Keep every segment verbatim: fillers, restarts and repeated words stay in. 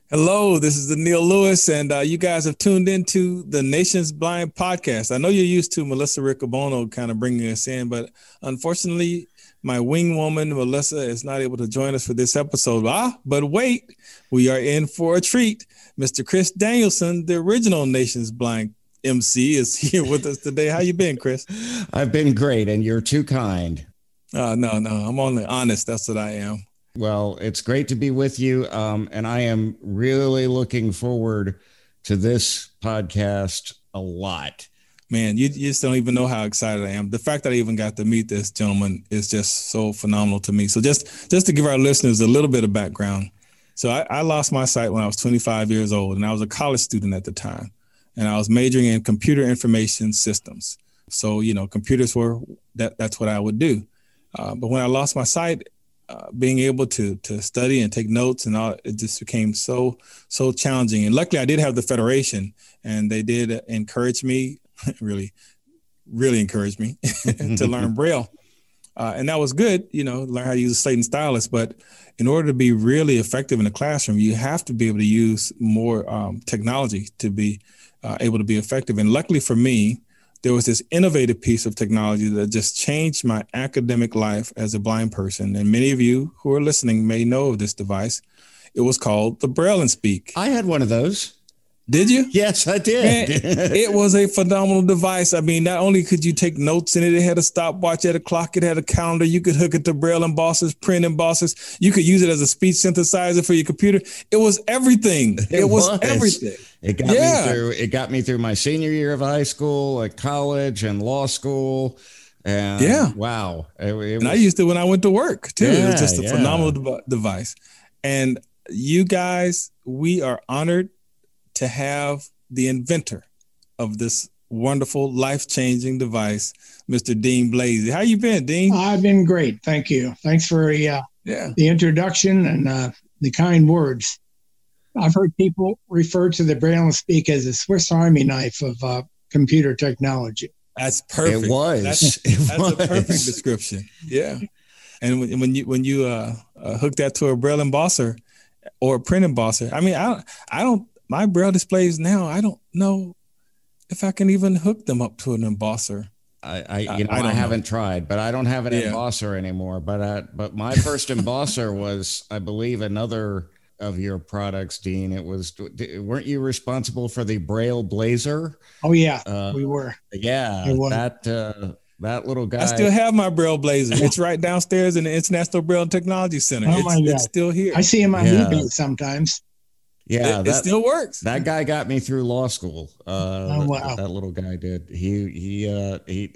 Hello, this is the Neil Lewis, and uh, you guys have tuned into the Nation's Blind podcast. I know you're used to Melissa Riccobono kind of bringing us in, but unfortunately, my wing woman, Melissa, is not able to join us for this episode. Ah, but wait, we are in for a treat. Mister Chris Danielson, the original Nation's Blind M C, is here with us today. How you been, Chris? I've been great, and you're too kind. Uh, no, no, I'm only honest. That's what I am. Well, it's great to be with you, um, and I am really looking forward to this podcast a lot. Man, you, you just don't even know how excited I am. The fact that I even got to meet this gentleman is just so phenomenal to me. So just, just to give our listeners a little bit of background. So I, I lost my sight when I was twenty-five years old, and I was a college student at the time, and I was majoring in computer information systems. So, you know, computers were, that that's what I would do. Uh, but when I lost my sight, Uh, being able to to study and take notes and all, it just became so so challenging. And luckily, I did have the Federation, and they did encourage me, really, really encourage me to learn Braille, uh, and that was good. You know, learn how to use a slate and stylus. But in order to be really effective in the classroom, you have to be able to use more um, technology to be uh, able to be effective. And luckily for me, there was this innovative piece of technology that just changed my academic life as a blind person. And many of you who are listening may know of this device. It was called the Braille and Speak. I had one of those. Did you? Yes, I did. Man, it was a phenomenal device. I mean, not only could you take notes in it, it had a stopwatch, it had a clock, it had a calendar. You could hook it to Braille embossers, print embossers. You could use it as a speech synthesizer for your computer. It was everything. It, it was, was everything. It got yeah. me through. It got me through my senior year of high school, at college, and law school. And yeah, wow. It, it and was, I used it when I went to work too. Yeah, it was just a yeah. phenomenal de- device. And you guys, we are honored to have the inventor of this wonderful, life-changing device, Mister Dean Blasey. How you been, Dean? I've been great. Thank you. Thanks for uh, yeah. the introduction and uh, the kind words. I've heard people refer to the Braille and Speak as a Swiss Army knife of uh, computer technology. That's perfect. It was. That's, it that's was. a perfect description. Yeah. And when, when you when you uh, uh, hook that to a Braille embosser or a print embosser, I mean, I don't, I don't, my Braille displays now, I don't know if I can even hook them up to an embosser. I, I you know, I, I haven't know. tried, but I don't have an yeah. embosser anymore. But uh, but my first embosser was, I believe, another of your products, Dean. It was, weren't you responsible for the Braille Blazer? Oh yeah, uh, we were. Yeah, that uh, that little guy. I still have my Braille Blazer. It's right downstairs in the International Braille Technology Center. Oh it's, my God. It's still here. I see him on yeah. eBay sometimes. Yeah, it, that, it still works. That guy got me through law school. Uh, oh wow, that, that little guy did. He he uh, he.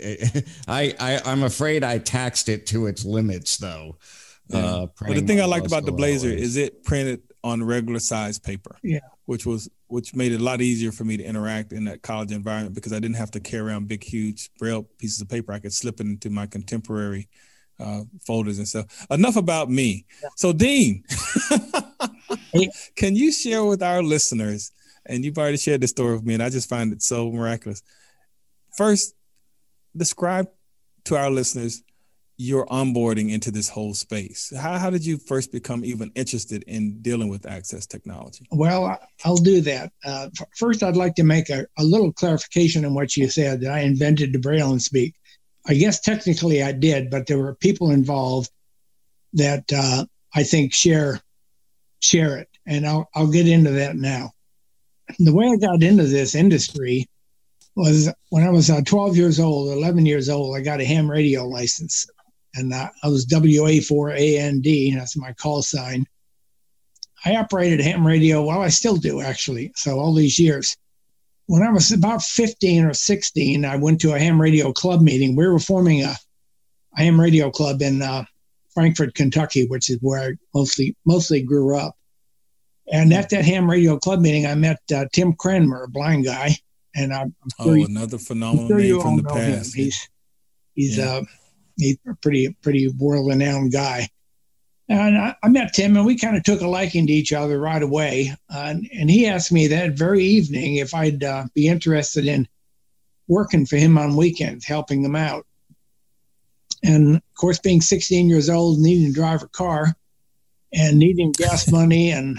I I I'm afraid I taxed it to its limits though. Yeah. Uh, but the thing I liked about the Blazer is it printed on regular size paper. Yeah, which was which made it a lot easier for me to interact in that college environment because I didn't have to carry around big, huge Braille pieces of paper. I could slip it into my contemporary uh, folders and stuff. Enough about me. Yeah. So, Dean. Can you share with our listeners, and you've already shared this story with me, and I just find it so miraculous. First, describe to our listeners your onboarding into this whole space. How, how did you first become even interested in dealing with access technology? Well, I'll do that. Uh, first, I'd like to make a, a little clarification on what you said, that I invented the Braille and Speak. I guess technically I did, but there were people involved that uh, I think share share it, and I'll I'll get into that now. The way I got into this industry was when I was uh, twelve years old, eleven years old. I got a ham radio license, and uh, I was W A four A N D. That's my call sign. I operated ham radio. Well, I still do actually. So all these years. When I was about fifteen or sixteen, I went to a ham radio club meeting. We were forming a, a ham radio club in uh, Frankfort, Kentucky, which is where I mostly mostly grew up. And at that ham radio club meeting, I met uh, Tim Cranmer, a blind guy. And I'm, I'm sure oh, you, another phenomenal sure name from the past. Him. He's he's yeah. uh, he's a pretty pretty world-renowned guy. And I, I met Tim, and we kind of took a liking to each other right away. Uh, and, and he asked me that very evening if I'd uh, be interested in working for him on weekends, helping him out. And of course, being sixteen years old, needing to drive a car and needing gas money and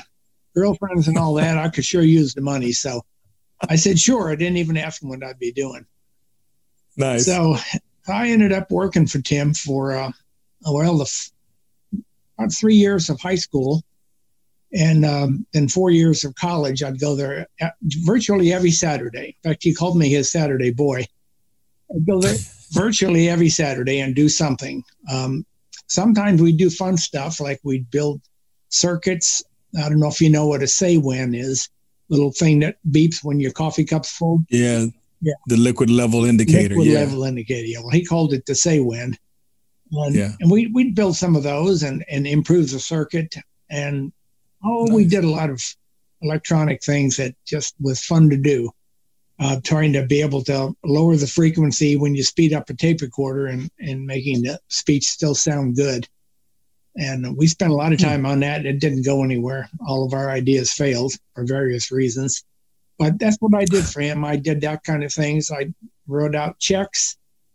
girlfriends and all that. I could sure use the money. So I said, sure. I didn't even ask him what I'd be doing. Nice. So I ended up working for Tim for, uh, well, the f- about three years of high school. And um, then four years of college. I'd go there virtually every Saturday. In fact, he called me his Saturday boy. I'd go there virtually every Saturday and do something. Um, sometimes we'd do fun stuff, like we'd build circuits. I don't know if you know what a say-when is, little thing that beeps when your coffee cup's full. Yeah, yeah. The liquid level indicator. Liquid yeah. level indicator. Yeah. Well, he called it the say-when. And, yeah. and we, we'd build some of those and, and improve the circuit. And, oh, nice. We did a lot of electronic things that just was fun to do. Uh, trying to be able to lower the frequency when you speed up a tape recorder and, and making the speech still sound good. And we spent a lot of time on that. It didn't go anywhere. All of our ideas failed for various reasons. But that's what I did for him. I did that kind of things. I wrote out checks.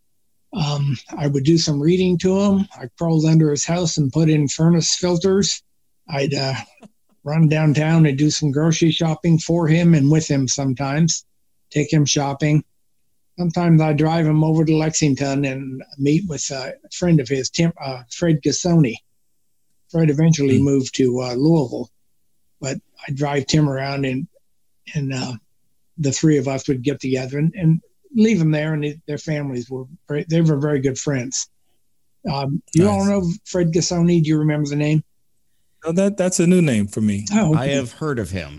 Um, I would do some reading to him. I crawled under his house and put in furnace filters. I'd uh, run downtown and do some grocery shopping for him and with him sometimes. Take him shopping. Sometimes I drive him over to Lexington and meet with a friend of his, Tim, uh, Fred Gassoni. Fred eventually mm. moved to uh, Louisville, but I drive Tim around and and uh, the three of us would get together and, and leave them there, and they, their families were very, they were very good friends. Um, you nice. all know Fred Gassoni? Do you remember the name? No, that that's a new name for me. Oh, okay. I have heard of him.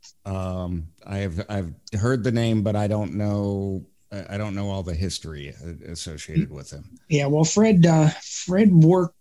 Um, I have I've heard the name, but I don't know I don't know all the history associated with him. Yeah, well, Fred uh, Fred worked.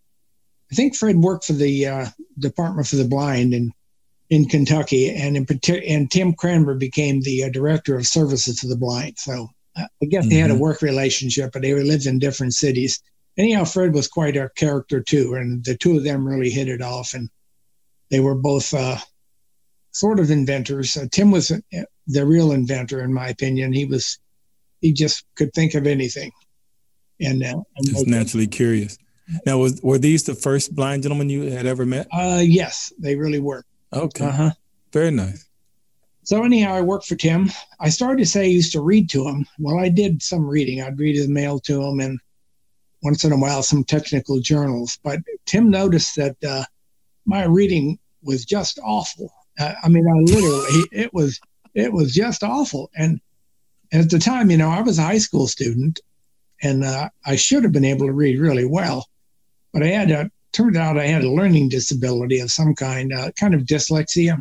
I think Fred worked for the uh, Department for the Blind in in Kentucky, and in particular, and Tim Cranmer became the uh, director of services to the blind. So uh, I guess mm-hmm. they had a work relationship, but they lived in different cities. Anyhow, Fred was quite a character too, and the two of them really hit it off, and they were both. Uh, Sort of inventors. Uh, Tim was a, the real inventor, in my opinion. He was, he just could think of anything. And, uh, and just naturally it. curious. Now, was were these the first blind gentlemen you had ever met? Uh, yes, they really were. Okay. Uh-huh. Very nice. So anyhow, I worked for Tim. I started to say I used to read to him. Well, I did some reading. I'd read his mail to him, and once in a while, some technical journals. But Tim noticed that uh, my reading was just awful. I mean, I literally, it was, it was just awful. And at the time, you know, I was a high school student and uh, I should have been able to read really well, but I had a, turned out I had a learning disability of some kind, uh, kind of dyslexia.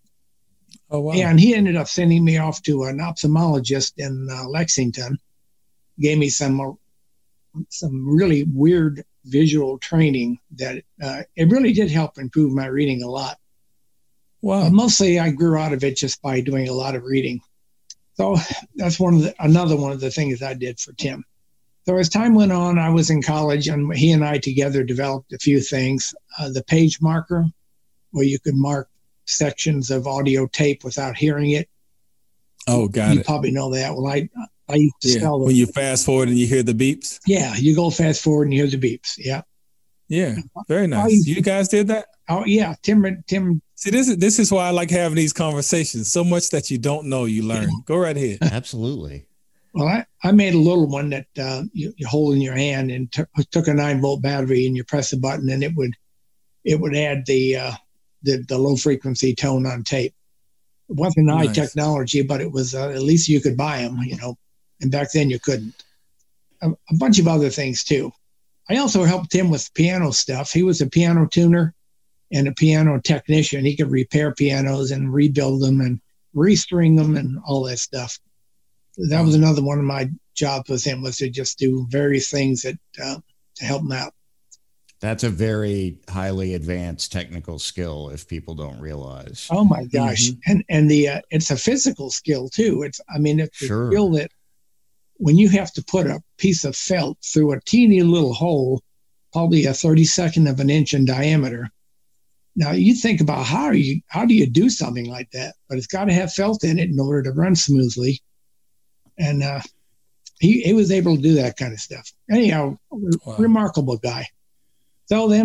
Oh, wow. And he ended up sending me off to an ophthalmologist in uh, Lexington, gave me some, uh, some really weird visual training that uh, it really did help improve my reading a lot. Wow. Uh, mostly I grew out of it just by doing a lot of reading. So that's one of the, another one of the things I did for Tim. So as time went on, I was in college and he and I together developed a few things. Uh, the page marker, where you could mark sections of audio tape without hearing it. Oh, got you it. You probably know that. Well, I, I used to yeah. sell them. When you fast forward and you hear the beeps? Yeah, you go fast forward and you hear the beeps. Yeah. Yeah, very nice. You guys did that? Oh, yeah. Tim, Tim. See, this is this is why I like having these conversations. So much that you don't know, you learn. Go right ahead. Absolutely. Well, I, I made a little one that uh, you, you hold in your hand and t- took a nine volt battery and you press a button and it would it would add the uh, the, the low frequency tone on tape. It wasn't high nice. technology, but it was uh, at least you could buy them, you know. And back then you couldn't. A, a bunch of other things too. I also helped him with piano stuff. He was a piano tuner and a piano technician. He could repair pianos and rebuild them and restring them and all that stuff. That was another one of my jobs with him, was to just do various things that uh, to help him out. That's a very highly advanced technical skill if people don't realize. Oh my gosh. Mm-hmm. And and the uh, it's a physical skill too. It's I mean it's sure. a skill that when you have to put a piece of felt through a teeny little hole, probably a thirty-second of an inch in diameter. Now you think about how you how do you do something like that? But it's got to have felt in it in order to run smoothly. And uh, he he was able to do that kind of stuff. Anyhow, wow. remarkable guy. So then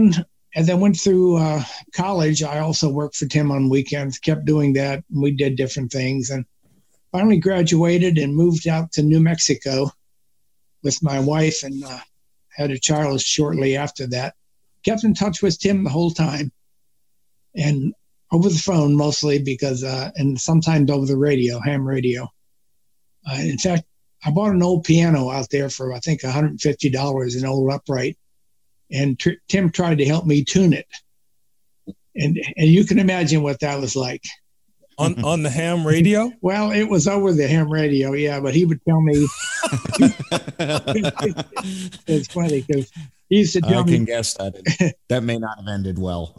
as I went through uh, college, I also worked for Tim on weekends, kept doing that. And we did different things, and finally graduated and moved out to New Mexico with my wife, and uh, had a child shortly after that. Kept in touch with Tim the whole time, and over the phone mostly, because, uh, and sometimes over the radio, ham radio. Uh, in fact, I bought an old piano out there for, I think, one hundred fifty dollars, an old upright, and tr- Tim tried to help me tune it. And and you can imagine what that was like. On on the ham radio? Well, it was over the ham radio, yeah, but he would tell me. It's funny because he used to tell I me. I can guess that it, that may not have ended well.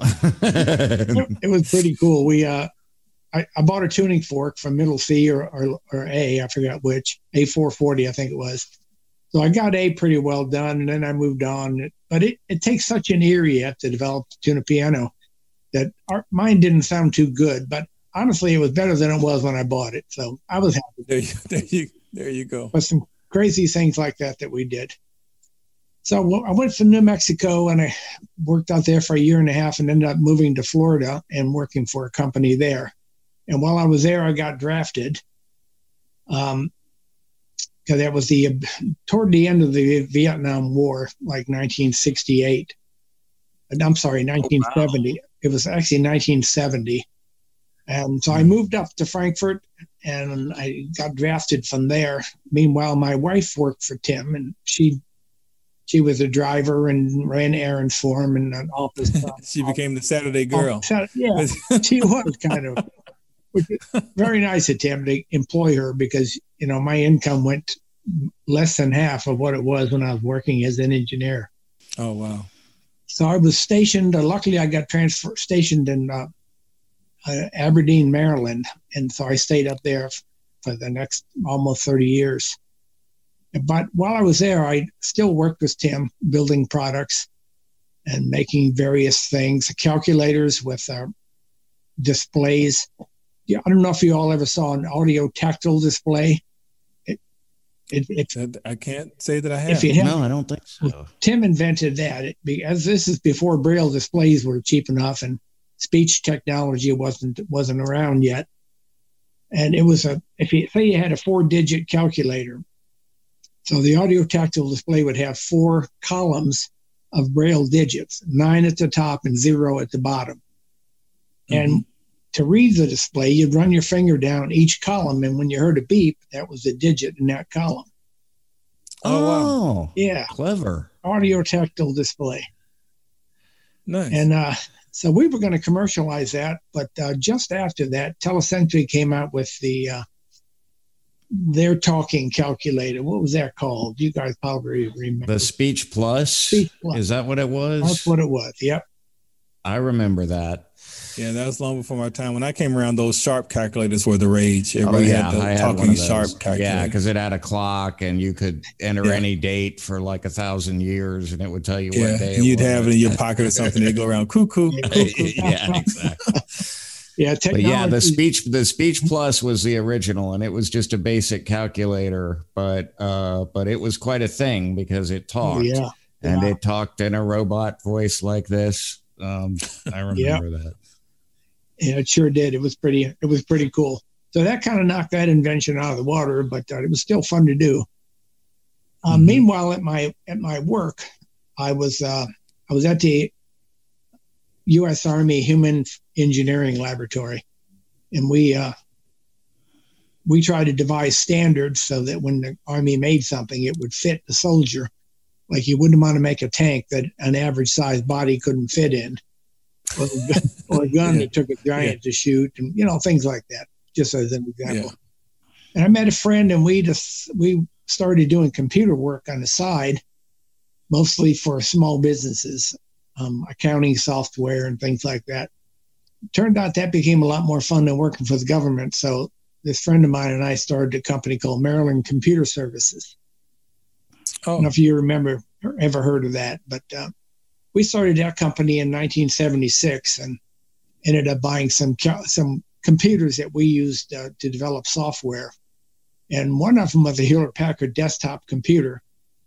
it, it was pretty cool. We uh, I, I bought a tuning fork from Middle C or, or or A, I forgot which, A four forty, I think it was. So I got A pretty well done, and then I moved on. But it, it takes such an ear you have to develop to tune a piano that our, mine didn't sound too good, but honestly, it was better than it was when I bought it. So I was happy. There you, there you, there you go. But some crazy things like that that we did. So well, I went to New Mexico, and I worked out there for a year and a half, and ended up moving to Florida and working for a company there. And while I was there, I got drafted. Um, because that was the toward the end of the Vietnam War, like nineteen sixty-eight. I'm sorry, nineteen seventy. Oh, wow. It was actually nineteen seventy. And so I moved up to Frankfurt, and I got drafted from there. Meanwhile, my wife worked for Tim, and she she was a driver and ran errands for him and an office. She became the Saturday girl. Oh, yeah, she was kind of. Which is very nice of Tim to employ her, because, you know, my income went less than half of what it was when I was working as an engineer. Oh, wow. So I was stationed. Uh, luckily, I got transfer stationed in uh, uh, Aberdeen, Maryland. And so I stayed up there f- for the next almost thirty years. But while I was there, I still worked with Tim, building products and making various things, calculators with uh, displays. Yeah, I don't know if you all ever saw an audio tactile display. It, it, it, I can't say that I have. If you have. No, I don't think so. Tim invented that. It, because this is before Braille displays were cheap enough, and speech technology wasn't wasn't around yet. And it was a, if you say you had a four-digit calculator, so the audio tactile display would have four columns of Braille digits, nine at the top and zero at the bottom. Mm-hmm. And to read the display, you'd run your finger down each column, and when you heard a beep, that was the digit in that column. Oh, wow. Yeah. Clever. Audio tactile display. Nice. And uh, so we were going to commercialize that, but uh, just after that, Telecentric came out with the uh, their talking calculator. What was that called? You guys probably remember. The Speech Plus? Speech Plus. Is that what it was? That's what it was, yep. I remember that. Yeah, that was long before my time. When I came around, those Sharp calculators were the rage. Everybody oh, yeah, had the I had talking Sharp calculator. Yeah, because it had a clock, and you could enter yeah. any date for like a thousand years, and it would tell you yeah. what day You'd it was. have it in your pocket or something. They'd go around cuckoo. Yeah, exactly. Yeah, technology. But yeah, the speech the Speech Plus was the original, and it was just a basic calculator, but uh, but it was quite a thing because it talked, oh, yeah. and yeah. it talked in a robot voice like this. Um, I remember yeah. that. Yeah, it sure did. It was pretty. It was pretty cool. So that kind of knocked that invention out of the water, but uh, it was still fun to do. Uh, mm-hmm. Meanwhile, at my at my work, I was uh, I was at the U S Army Human Engineering Laboratory, and we uh, we tried to devise standards so that when the Army made something, it would fit the soldier. Like you wouldn't want to make a tank that an average sized body couldn't fit in, or a gun, or a gun yeah. that took a giant yeah. to shoot, and you know things like that. Just as an example. Yeah. And I met a friend, and we just we started doing computer work on the side, mostly for small businesses, um, accounting software and things like that. It turned out that became a lot more fun than working for the government. So this friend of mine and I started a company called Maryland Computer Services. Oh. I don't know if you remember or ever heard of that, but uh, we started that company in nineteen seventy-six and ended up buying some some computers that we used uh, to develop software. And one of them was a Hewlett-Packard desktop computer.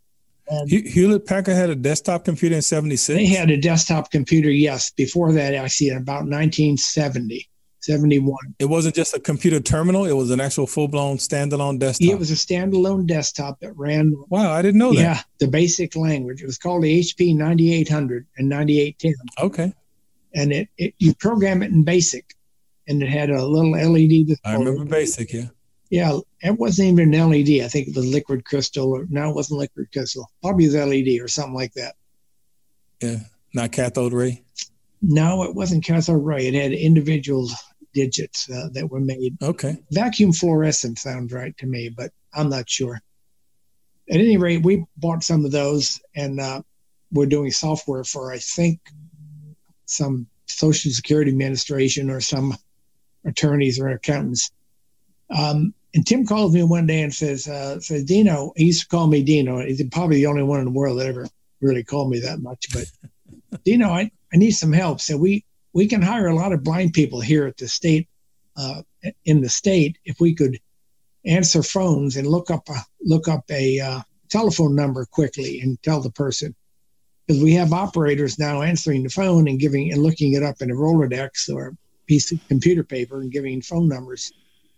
Hewlett Packard had a desktop computer in seventy-six? They had a desktop computer, yes. Before that, actually, in about nineteen seventy, seventy-one. It wasn't just a computer terminal. It was an actual full-blown standalone desktop. It was a standalone desktop that ran. Wow, I didn't know that. Yeah, the basic language. It was called the H P ninety-eight hundred and ninety-eight ten. Okay. And it, it you program it in BASIC, and it had a little L E D display. I remember BASIC, yeah. Yeah, it wasn't even an L E D. I think it was liquid crystal. Or, no, it wasn't liquid crystal. Probably it was L E D or something like that. Yeah, not cathode ray? No, it wasn't cathode ray. It had individual digits uh, that were made. Okay. Vacuum fluorescent sounds right to me, but I'm not sure. At any rate, we bought some of those, and uh, we're doing software for, I think, some Social Security Administration or some attorneys or accountants. Um, and Tim calls me one day and says, uh, says, Dino, he used to call me Dino. He's probably the only one in the world that ever really called me that much. But Dino, I, I need some help. So we, we can hire a lot of blind people here at the state, uh, in the state, if we could answer phones and look up a, look up a uh, telephone number quickly and tell the person. Because we have operators now answering the phone and giving and looking it up in a Rolodex or a piece of computer paper and giving phone numbers.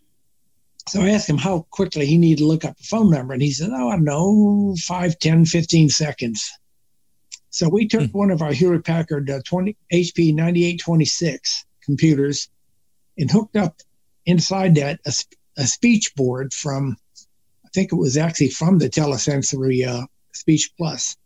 So I asked him how quickly he needed to look up a phone number. And he said, oh, I don't know, five, ten, fifteen seconds. So we took hmm. one of our Hewlett Packard uh, twenty, H P ninety-eight twenty-six computers and hooked up inside that a, a speech board from, I think it was actually from the Telesensory uh, Speech Plus.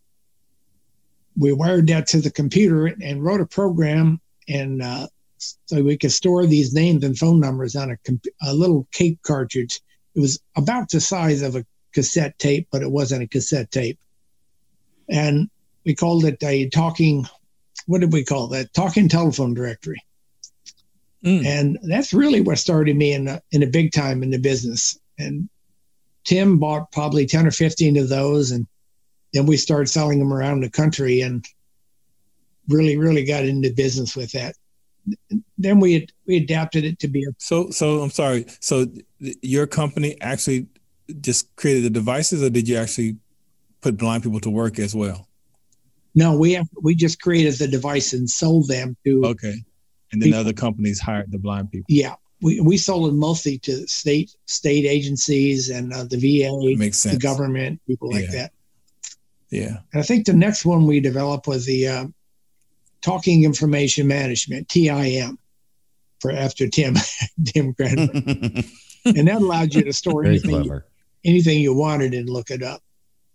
We wired that to the computer and wrote a program, and uh, so we could store these names and phone numbers on a, a little tape cartridge. It was about the size of a cassette tape, but it wasn't a cassette tape. And we called it a talking, what did we call that? Talking telephone directory. Mm. And that's really what started me in a, in a big time in the business. And Tim bought probably ten or fifteen of those, and then we started selling them around the country and really, really got into business with that. Then we we adapted it to be a so so I'm sorry. So th- your company actually just created the devices, or did you actually put blind people to work as well? No, we have we just created the device and sold them to okay, and then people. Other companies hired the blind people. Yeah, we we sold them mostly to state state agencies and uh, the V A, makes sense. The government, people like yeah. that. Yeah, and I think the next one we developed was the uh, Talking Information Management, T I M, for after Tim, Tim Cranberry. And that allowed you to store anything you, anything you wanted and look it up.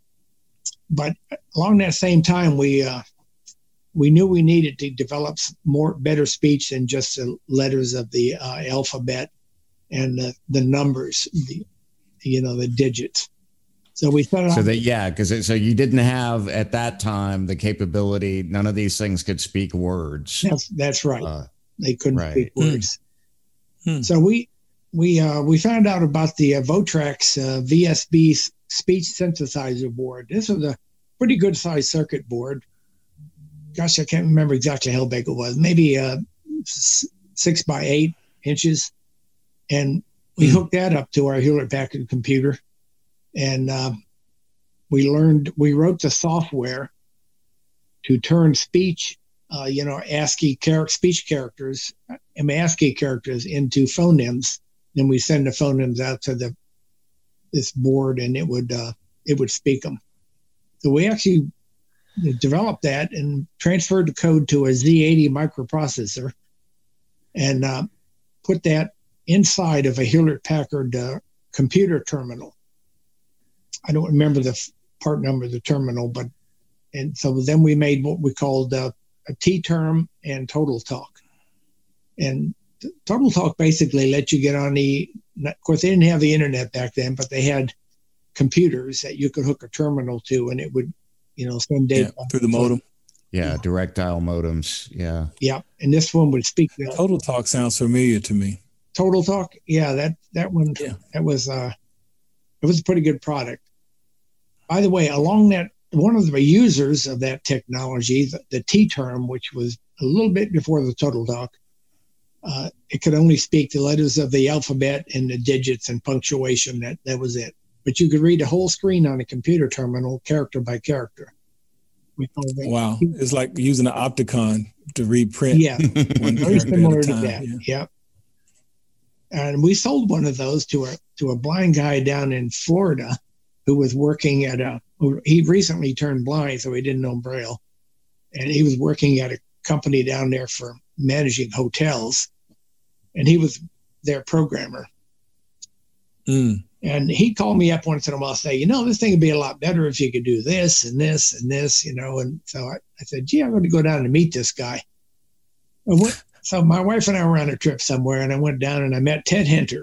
But along that same time, we uh, we knew we needed to develop more better speech than just the letters of the uh, alphabet and the, the numbers, the you know the digits. So we thought, so that yeah, because so you didn't have at that time the capability. None of these things could speak words. That's that's right. Uh, they couldn't right. speak words. Hmm. So we we uh, we found out about the uh, Votrax uh, V S B speech synthesizer board. This was a pretty good sized circuit board. Gosh, I can't remember exactly how big it was. Maybe uh, six by eight inches, and we hmm. hooked that up to our Hewlett Packard computer. And uh, we learned, we wrote the software to turn speech, uh, you know, ASCII char- speech characters, and ASCII characters into phonemes. Then we send the phonemes out to the this board, and it would uh, it would speak them. So we actually developed that and transferred the code to a Z eighty microprocessor, and uh, put that inside of a Hewlett Packard uh, computer terminal. I don't remember the f- part number of the terminal, but and so then we made what we called uh, a T-term and Total Talk. And t- Total Talk basically let you get on the, of course, they didn't have the internet back then, but they had computers that you could hook a terminal to, and it would, you know, send data yeah, through the modem. Yeah, yeah, direct dial modems. Yeah. Yeah, and this one would speak. The, Total Talk sounds familiar to me. Total Talk, yeah, that that one, yeah. that was uh, it was a pretty good product. By the way, along that, one of the users of that technology, the, the T-term, which was a little bit before the Total Talk, uh, it could only speak the letters of the alphabet and the digits and punctuation. That that was it. but you could read the whole screen on a computer terminal, character by character. Wow. It's like using an Opticon to read print. Yeah, very similar to that. Yeah. Yep. And we sold one of those to a to a blind guy down in Florida who was working at a, he recently turned blind, so he didn't know Braille. And he was working at a company down there for managing hotels. And he was their programmer. Mm. And he'd call me up once in a while and say, you know, this thing would be a lot better if you could do this and this and this, you know. And so I, I said, gee, I'm going to go down and meet this guy. And what, so my wife and I were on a trip somewhere, and I went down and I met Ted Hinter.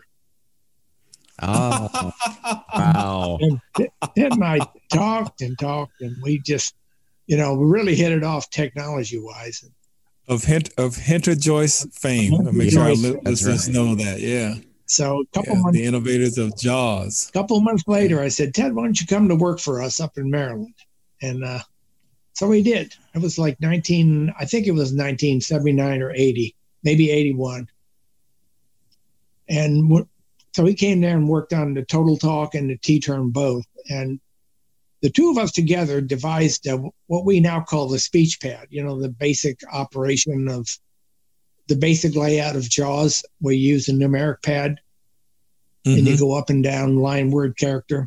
Oh, wow. And Ted and I talked and talked, and we just, you know, we really hit it off technology-wise. Of Hint, of Hinter Joyce fame. I'll make sure our listeners right. know that, yeah. So a couple yeah, months, the innovators of JAWS. A couple of months later, I said, Ted, why don't you come to work for us up in Maryland? And uh, so he did. It was like nineteen, I think it was nineteen seventy-nine or eighty, maybe eighty-one. And w- so he came there and worked on the Total Talk and the T-Term both. And the two of us together devised uh, what we now call the speech pad, you know, the basic operation of the basic layout of JAWS, where you use a numeric pad mm-hmm. and you go up and down line, word, character.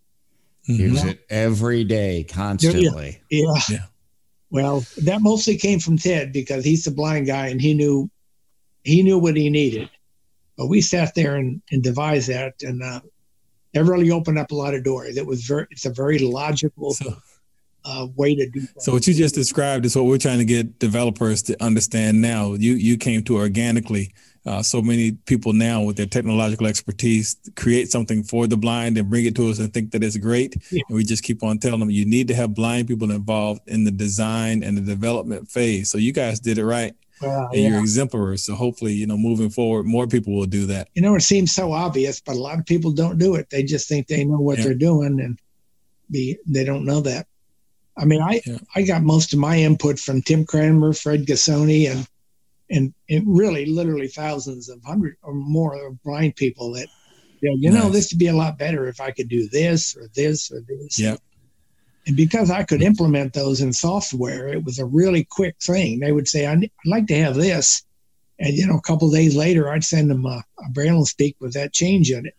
Use mm-hmm. it every day, constantly. Yeah. Yeah. yeah. Well, that mostly came from Ted because he's the blind guy and he knew he knew what he needed. But we sat there and, and devised that, and uh, it really opened up a lot of doors. It was very, it's a very logical so, uh, way to do that. So what you just described is what we're trying to get developers to understand now. You you came to organically. Uh, so many people now with their technological expertise create something for the blind and bring it to us and think that it's great. Yeah. And we just keep on telling them you need to have blind people involved in the design and the development phase. So you guys did it right. Well, and yeah. you're exemplars. So hopefully, you know, moving forward, more people will do that. You know, it seems so obvious, but a lot of people don't do it. They just think they know what yeah. they're doing, and be, they don't know that. I mean, I, yeah. I got most of my input from Tim Cranmer, Fred Gassoni, and and it really literally thousands of hundred or more of blind people that, you know, you nice. know, this would be a lot better if I could do this or this or this. Yeah. And because I could implement those in software, it was a really quick thing. They would say, I'd like to have this. And, you know, a couple of days later, I'd send them a, a Braille and Speak with that change in it.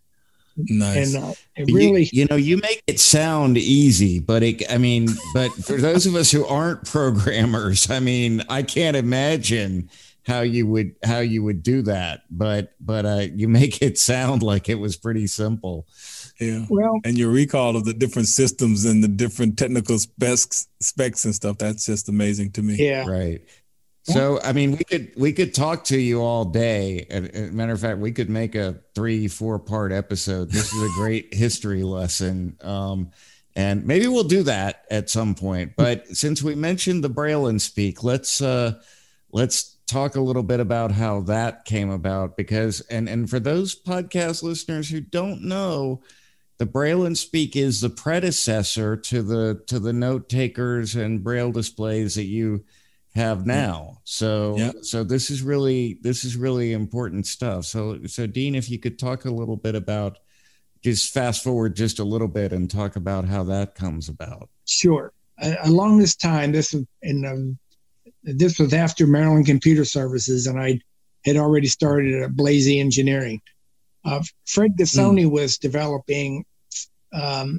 Nice. And uh, it really, you, you know, you make it sound easy, but it, I mean, but for those of us who aren't programmers, I mean, I can't imagine how you would, how you would do that, but, but uh, you make it sound like it was pretty simple. Yeah. Well, and your recall of the different systems and the different technical specs, specs and stuff, that's just amazing to me. Yeah. Right. So, I mean, we could we could talk to you all day. As a matter of fact, we could make a three, four part episode. This is a great history lesson. Um, and maybe we'll do that at some point. But since we mentioned the Braille and Speak, let's uh, let's talk a little bit about how that came about. Because and and for those podcast listeners who don't know, the Braille and Speak is the predecessor to the to the note takers and Braille displays that you have now. So yeah. so this is really this is really important stuff. So so Dean, if you could talk a little bit about, just fast forward just a little bit and talk about how that comes about. Sure. Uh, along this time, this was in um, this was after Maryland Computer Services, and I had already started at Blazy Engineering. Uh, Fred Gassoni mm. was developing um,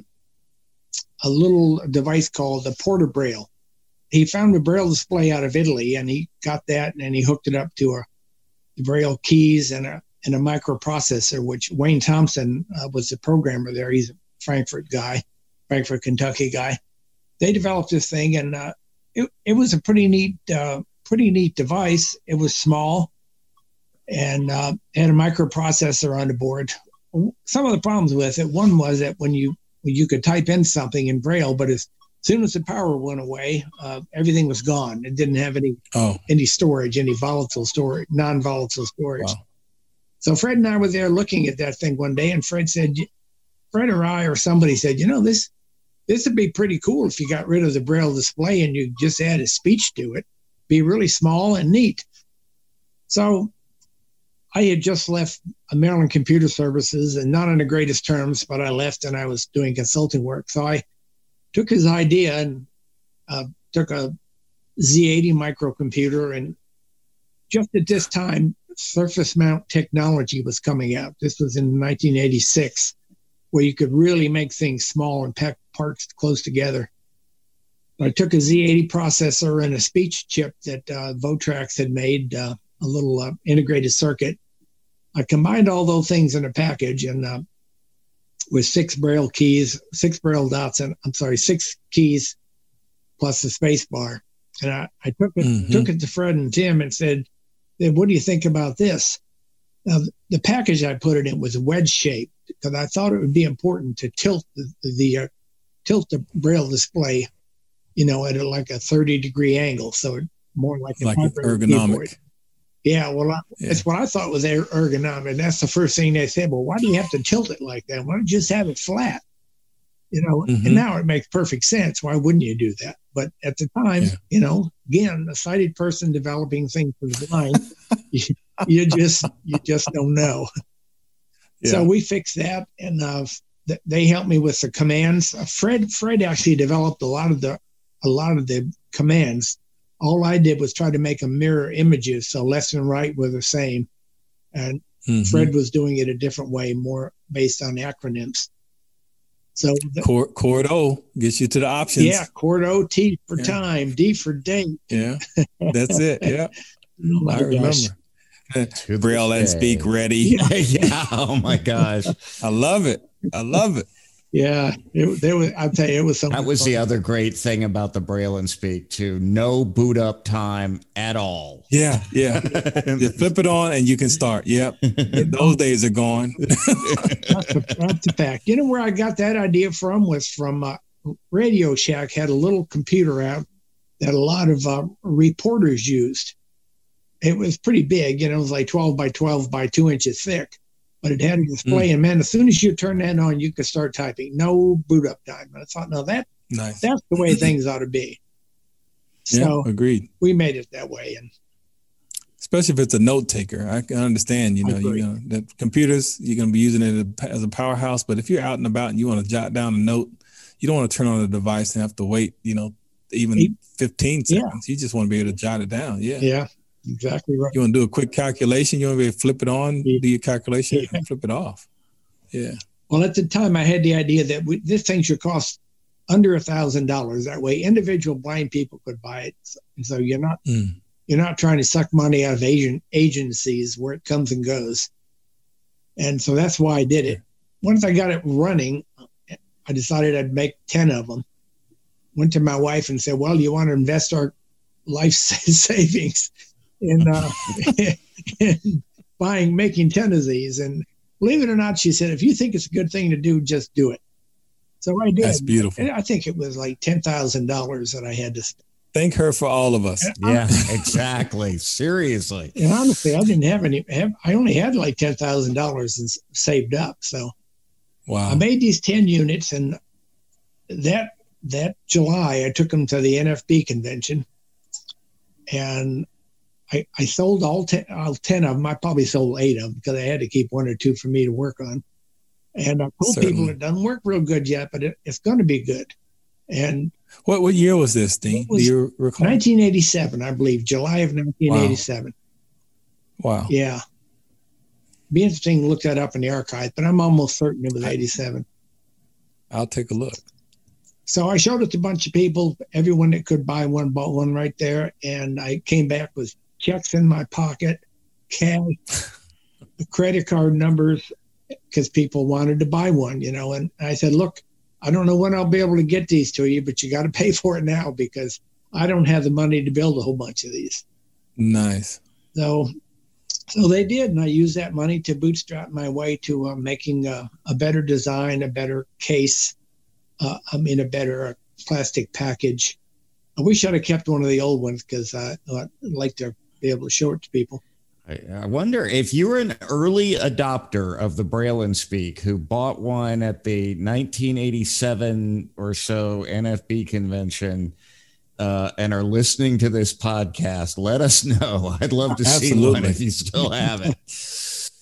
a little device called the Porter Braille. He found a Braille display out of Italy, and he got that, and he hooked it up to a the Braille keys and a and a microprocessor, which Wayne Thompson uh, was the programmer there. He's a Frankfurt guy, Frankfurt, Kentucky guy. They developed this thing, and uh, it it was a pretty neat uh, pretty neat device. It was small, and uh, had a microprocessor on the board. Some of the problems with it, one was that when you when you could type in something in Braille, but as soon as the power went away, uh, everything was gone. It didn't have any oh. any storage, any volatile storage, non-volatile storage. Wow. So Fred and I were there looking at that thing one day, and Fred said, Fred or I or somebody said, you know, this this would be pretty cool if you got rid of the Braille display and you just added speech to it. Be really small and neat. So I had just left Maryland Computer Services, and not on the greatest terms, but I left and I was doing consulting work. So I took his idea and uh, took a Z eighty microcomputer, and just at this time, surface mount technology was coming out. This was in nineteen eighty-six, where you could really make things small and pack parts close together. I took a Z eighty processor and a speech chip that uh, Votrax had made, uh, a little uh, integrated circuit. I combined all those things in a package, and uh, with six Braille keys, six Braille dots, and I'm sorry, six keys plus the space bar. And I, I took it mm-hmm. took it to Fred and Tim and said, "What do you think about this?" Now, the package I put it in was wedge shaped because I thought it would be important to tilt the, the uh, tilt the Braille display, you know, at a, like a thirty degree angle, so it more like, like an ergonomic. Keyboard. Yeah, well, I, yeah. that's what I thought was ergonomic. And that's the first thing they said. Well, why do you have to tilt it like that? Why don't you just have it flat? You know, mm-hmm. and now it makes perfect sense. Why wouldn't you do that? But at the time, yeah. you know, again, a sighted person developing things for the blind, you, you just you just don't know. Yeah. So we fixed that, and uh, th- they helped me with the commands. Uh, Fred Fred actually developed a lot of the a lot of the commands. All I did was try to make them mirror images, so left and right were the same. And mm-hmm. Fred was doing it a different way, more based on acronyms. So the, Chord, chord O gets you to the options. Yeah, chord O, T for yeah. time, D for date. Yeah, that's it. Yeah, oh I remember. Braille and Speak ready. Yeah. yeah. Oh my gosh, I love it. I love it. Yeah, it, there was. I'll tell you, it was something. That was fun. The other great thing about the Braille and Speak too. No boot up time at all. Yeah, yeah. You flip it on and you can start. Yep, those days are gone. that's, a, that's a fact. You know where I got that idea from was from uh, Radio Shack had a little computer out that a lot of uh, reporters used. It was pretty big. You know, it was like twelve by twelve by two inches thick. But it had a display, mm. and man, as soon as you turn that on, you could start typing. No boot up time. And I thought, no, that nice. That's the way things ought to be. So yeah, agreed. We made it that way, and especially if it's a note taker, I can understand. You know, you know that computers you're going to be using it as a powerhouse, but if you're out and about and you want to jot down a note, you don't want to turn on the device and have to wait. You know, even fifteen seconds. Yeah. You just want to be able to jot it down. Yeah. Yeah. Exactly right. You want to do a quick calculation? You want to be able to flip it on, yeah. do your calculation, yeah. and flip it off. Yeah. Well, at the time, I had the idea that we, this thing should cost under a thousand dollars. That way, individual blind people could buy it. So, so you're not mm. you're not trying to suck money out of agent agencies where it comes and goes. And so that's why I did it. Once I got it running, I decided I'd make ten of them. Went to my wife and said, "Well, you want to invest our life savings?" in, uh, in buying, making ten of these. And believe it or not, she said, if you think it's a good thing to do, just do it. So I did. That's beautiful. And I think it was like ten thousand dollars that I had to spend. Thank her for all of us. And yeah, exactly. Seriously. And honestly, I didn't have any, have, I only had like ten thousand dollars saved up. So wow. I made these ten units, and that, that July, I took them to the N F B convention, and I, I sold all ten, all ten of them. I probably sold eight of them because I had to keep one or two for me to work on. And I told Certainly. people it doesn't work real good yet, but it, it's going to be good. And what what year was this, Dean? Was Do you recall? nineteen eighty-seven, I believe, July of nineteen eighty-seven. Wow. wow. Yeah. Be interesting to look that up in the archive, but I'm almost certain it was eighty-seven. I'll take a look. So I showed it to a bunch of people. Everyone that could buy one bought one right there. And I came back with checks in my pocket, cash, the credit card numbers, because people wanted to buy one, you know. And I said, look, I don't know when I'll be able to get these to you, but you got to pay for it now because I don't have the money to build a whole bunch of these. Nice. So so they did, and I used that money to bootstrap my way to uh, making a, a better design, a better case, uh, I mean, a better plastic package. I wish I'd have kept one of the old ones because uh, I'd like to be able to show it to people. I wonder if you were an early adopter of the Braille and Speak who bought one at the nineteen eighty-seven or so N F B convention uh, and are listening to this podcast, let us know. I'd love to Absolutely. see one if you still have it.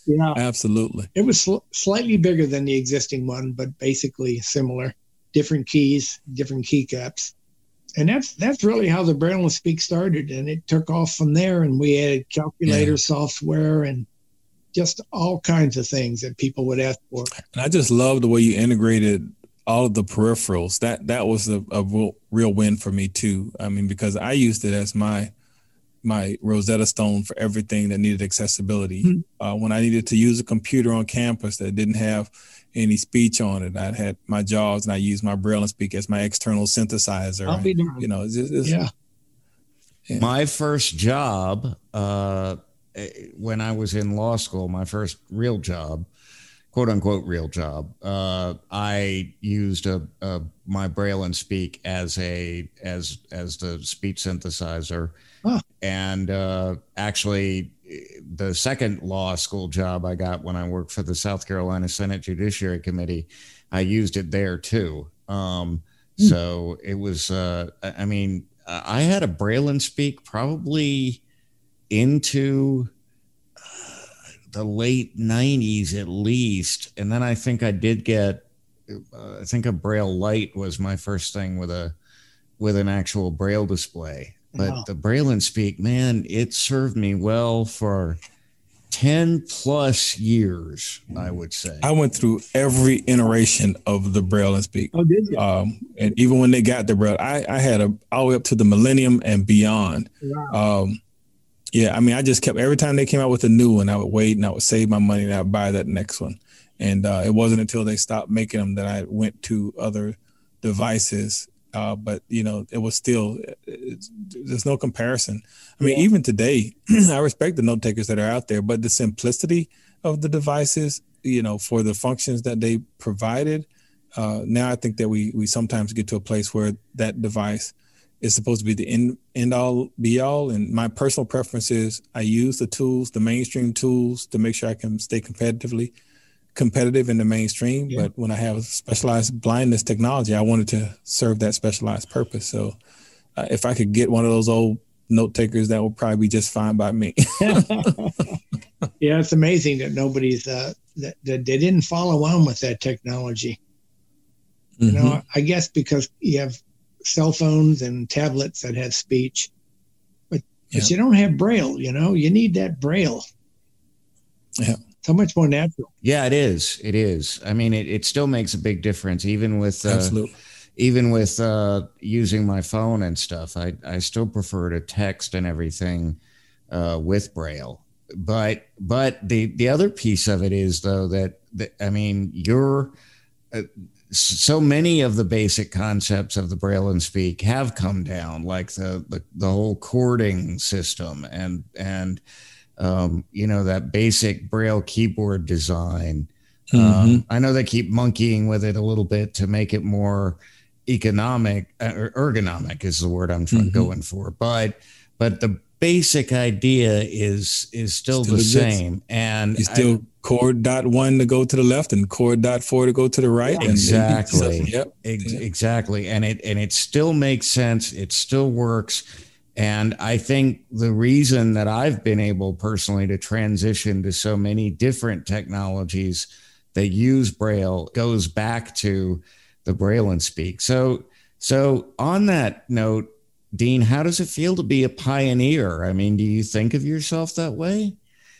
Yeah, absolutely. It was sl- slightly bigger than the existing one, but basically similar. Different keys, different keycaps. And that's that's really how the Braille and Speak started. And it took off from there. And we added calculator yeah. software and just all kinds of things that people would ask for. And I just love the way you integrated all of the peripherals. That that was a, a real, real win for me too. I mean, because I used it as my my Rosetta Stone for everything that needed accessibility. Mm-hmm. Uh, when I needed to use a computer on campus that didn't have any speech on it, I had my JAWS and I used my Braille and Speak as my external synthesizer. I'll be and, you know, it's, it's, yeah. yeah. My first job, uh, when I was in law school, my first real job, quote unquote real job, uh, I used a, a my Braille and Speak as a as as the speech synthesizer. Huh. And uh, actually, the second law school job I got when I worked for the South Carolina Senate Judiciary Committee, I used it there too. Um, mm. So it was, uh, I mean, I had a Braille and Speak probably into uh, the late nineties at least. And then I think I did get, uh, I think a Braille Lite was my first thing with a, with an actual Braille display. But wow. the Braille and Speak, man, it served me well for ten plus years, I would say. I went through every iteration of the Braille and Speak. Oh, did you? Um, and even when they got the Braille, I, I had a all the way up to the Millennium and beyond. Wow. Um, yeah, I mean, I just kept, every time they came out with a new one, I would wait and I would save my money and I would buy that next one. And uh, it wasn't until they stopped making them that I went to other devices. Uh, but, you know, it was still, it's, there's no comparison. I mean, yeah. even today, I respect the note takers that are out there, but the simplicity of the devices, you know, for the functions that they provided, uh, now I think that we we sometimes get to a place where that device is supposed to be the end, end all be all. And my personal preference is I use the tools, the mainstream tools, to make sure I can stay competitively competitive in the mainstream, yeah. but when I have specialized blindness technology, I wanted to serve that specialized purpose. So uh, if I could get one of those old note takers, that would probably be just fine by me. Yeah, it's amazing that nobody's uh, that, that they didn't follow on with that technology. Mm-hmm. You know, I guess because you have cell phones and tablets that have speech, but yeah. but you don't have Braille. You know, you need that Braille. Yeah. So much more natural. Yeah, it is. It is. I mean, it, it still makes a big difference, even with uh, Absolutely. even with uh, using my phone and stuff. I, I still prefer to text and everything uh, with Braille. But but the, the other piece of it is, though, that, that I mean, you're uh, so many of the basic concepts of the Braille and Speak have come down, like the the, the whole chording system and and. Um, you know, that basic Braille keyboard design. Mm-hmm. Um, I know they keep monkeying with it a little bit to make it more economic, or ergonomic is the word I'm trying, mm-hmm. going for. But but the basic idea is is still, still the exists. Same. And you still I, chord dot one to go to the left and chord dot four to go to the right. Exactly. And yep. Ex- exactly. And it and it still makes sense. It still works. And I think the reason that I've been able personally to transition to so many different technologies that use Braille goes back to the Braille and Speak. So, so on that note, Dean, how does it feel to be a pioneer? I mean, do you think of yourself that way?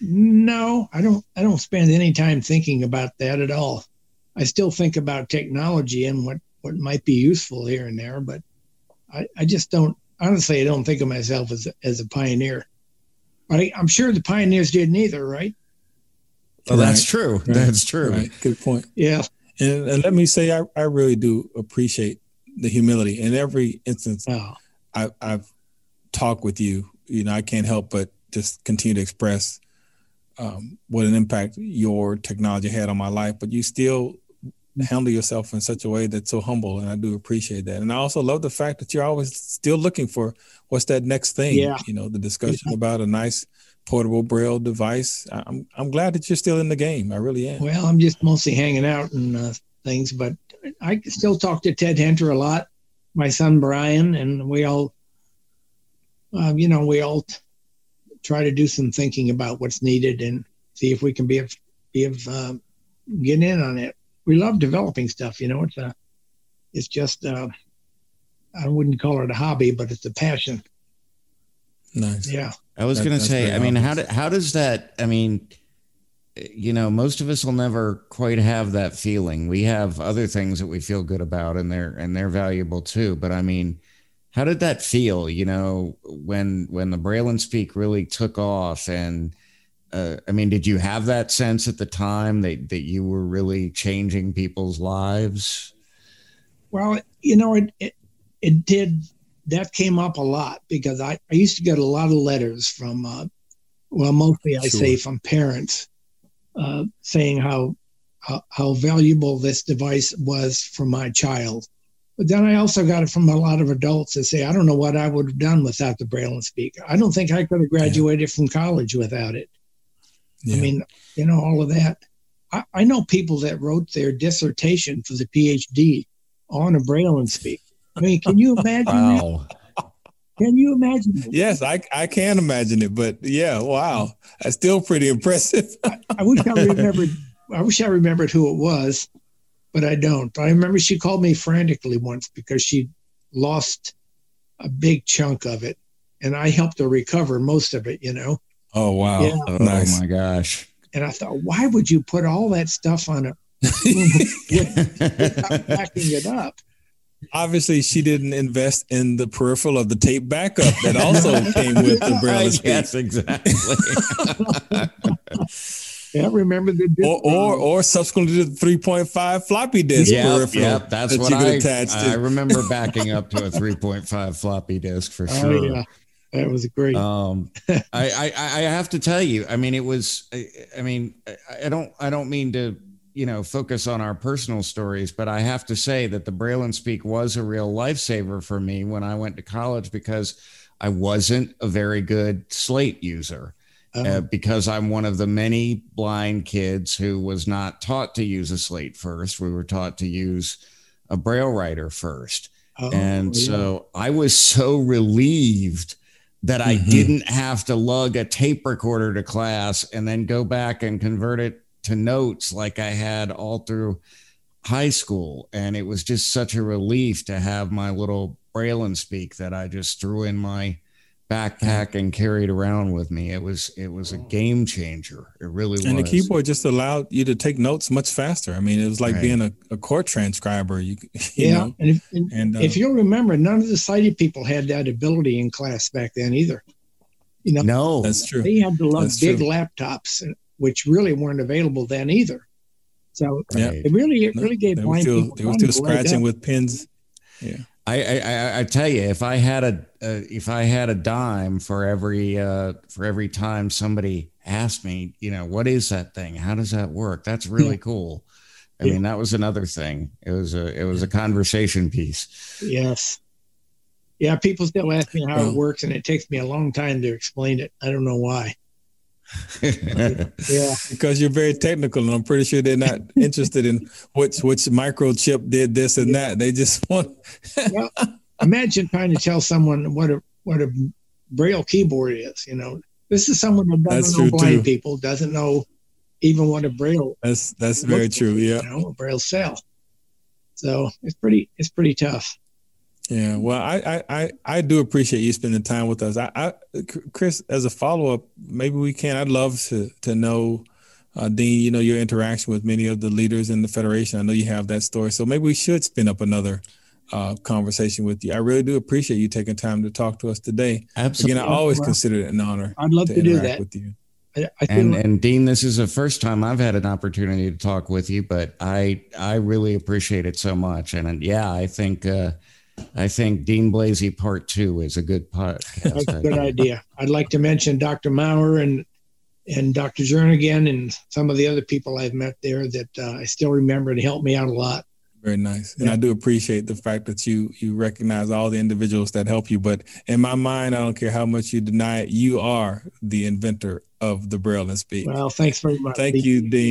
No, I don't. I don't spend any time thinking about that at all. I still think about technology and what, what might be useful here and there, but I, I just don't. Honestly, I don't think of myself as a, as a pioneer. I, I'm sure the pioneers didn't either, right? Well, right. That's true. Right. That's true. Right. Good point. Yeah. And, and let me say, I, I really do appreciate the humility. In every instance, oh. I, I've talked with you, you know, I can't help but just continue to express um, what an impact your technology had on my life. But you still handle yourself in such a way that's so humble, and I do appreciate that. And I also love the fact that you're always still looking for what's that next thing. Yeah. You know, the discussion yeah. about a nice portable Braille device. I'm I'm glad that you're still in the game. I really am. Well, I'm just mostly hanging out and uh, things, but I still talk to Ted Henter a lot, my son Brian, and we all, uh, you know, we all t- try to do some thinking about what's needed. And see if we can be of, be of um, get in on it. We love developing stuff, you know. It's a, it's just uh, I wouldn't call it a hobby, but it's a passion. Nice. Yeah. I was going to say, I mean, how do, how does that? I mean, you know, most of us will never quite have that feeling. We have other things that we feel good about, and they're and they're valuable too. But I mean, how did that feel? You know, when when the Braille and Speak really took off, and uh, I mean, did you have that sense at the time that that you were really changing people's lives? Well, you know, it it, it did. That came up a lot because I, I used to get a lot of letters from, uh, well, mostly I sure. say from parents uh, saying how, how how valuable this device was for my child. But then I also got it from a lot of adults that say, I don't know what I would have done without the Braille and Speak. I don't think I could have graduated yeah. from college without it. Yeah. I mean, you know, all of that. I, I know people that wrote their dissertation for the PhD on a Braille and Speak. I mean, can you imagine wow. that? Can you imagine that? Yes, I I can imagine it, but yeah, wow, that's still pretty impressive. I, I wish I remembered. I wish I remembered who it was, but I don't. I remember she called me frantically once because she lost a big chunk of it, and I helped her recover most of it. You know. Oh wow! Yeah. Oh nice. My gosh! And I thought, why would you put all that stuff on a without backing it up? Obviously, she didn't invest in the peripheral of the tape backup that also came with the Braille and Speak. Yes, exactly. Yeah, remember the or, or or subsequently the three point five floppy disk yep, peripheral. Yep, that's that what you could I, attach to. I remember backing up to a three point five floppy disk for sure. Oh, yeah. That was great. Um, I, I I have to tell you, I mean, it was. I, I mean, I don't I don't mean to. you know, focus on our personal stories, but I have to say that the Braille and Speak was a real lifesaver for me when I went to college because I wasn't a very good slate user oh. uh, because I'm one of the many blind kids who was not taught to use a slate first. We were taught to use a Braille writer first. Oh, and yeah. so I was so relieved that I mm-hmm. didn't have to lug a tape recorder to class and then go back and convert it to notes like I had all through high school. And it was just such a relief to have my little Braille and Speak that I just threw in my backpack and carried around with me. It was, it was a game changer. It really was. And the keyboard just allowed you to take notes much faster. I mean, it was like right. being a, a court transcriber. You, you yeah. know? And, if, and, and uh, if you'll remember, none of the sighted people had that ability in class back then either. You know, no, that's true. They had to lug that's big true. laptops, which really weren't available then either. So yeah. it really, it really gave they blind still, people. They were still scratching with pins. Yeah. I, I I tell you, if I had a uh, if I had a dime for every uh, for every time somebody asked me, you know, what is that thing? How does that work? That's really yeah. cool. I yeah. mean, that was another thing. It was a it was a conversation piece. Yes. Yeah, people still ask me how oh. it works, and it takes me a long time to explain it. I don't know why. Yeah, because you're very technical, and I'm pretty sure they're not interested in which which microchip did this and that. They just want. Well, imagine trying to tell someone what a what a Braille keyboard is. You know, this is someone that doesn't that's know blind too. people, doesn't know even what a Braille. That's that's very true. Like, yeah, you know, a Braille cell. So it's pretty it's pretty tough. Yeah, well, I, I, I do appreciate you spending time with us. I, I Chris, as a follow up, maybe we can. I'd love to to know, uh, Dean. You know, your interaction with many of the leaders in the Federation. I know you have that story, so maybe we should spin up another uh, conversation with you. I really do appreciate you taking time to talk to us today. Absolutely, again, I always well, consider it an honor. I'd love to, to do that with you. I, I and like- and Dean, this is the first time I've had an opportunity to talk with you, but I I really appreciate it so much. And, and yeah, I think. Uh, I think Dean Blasey Part Two is a good podcast. That's a good idea. I'd like to mention Doctor Maurer and and Doctor Jernigan and some of the other people I've met there that uh, I still remember and helped me out a lot. Very nice, and yeah. I do appreciate the fact that you you recognize all the individuals that help you. But in my mind, I don't care how much you deny it. You are the inventor of the Braille and Speak. Well, thanks very much. Thank you, Dean.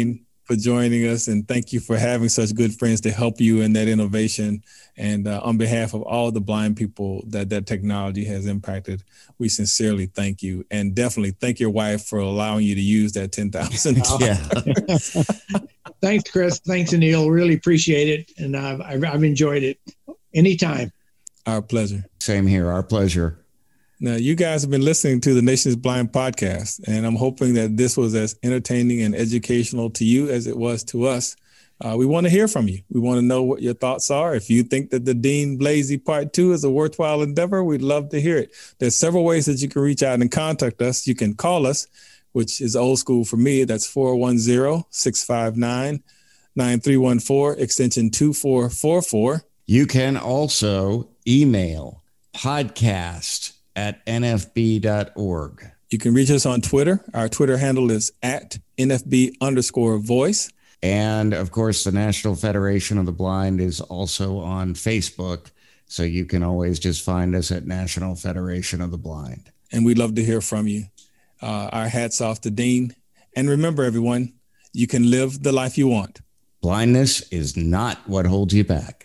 for joining us, and thank you for having such good friends to help you in that innovation. And uh, on behalf of all the blind people that that technology has impacted, we sincerely thank you, and definitely thank your wife for allowing you to use that ten thousand dollars. Yeah. Thanks, Chris. Thanks, Anil. Really appreciate it, and I've I've enjoyed it. Anytime. Our pleasure. Same here. Our pleasure. Now, you guys have been listening to the Nation's Blind podcast, and I'm hoping that this was as entertaining and educational to you as it was to us. Uh, we want to hear from you. We want to know what your thoughts are. If you think that the Dean Blasi Part two is a worthwhile endeavor, we'd love to hear it. There's several ways that you can reach out and contact us. You can call us, which is old school for me. That's four one zero, six five nine, nine three one four, extension two four four four. You can also email podcast at N F B dot org. You can reach us on Twitter. Our Twitter handle is at N F B underscore voice. And of course, the National Federation of the Blind is also on Facebook. So you can always just find us at National Federation of the Blind. And we'd love to hear from you. Uh, our hats off to Dean. And remember, everyone, you can live the life you want. Blindness is not what holds you back.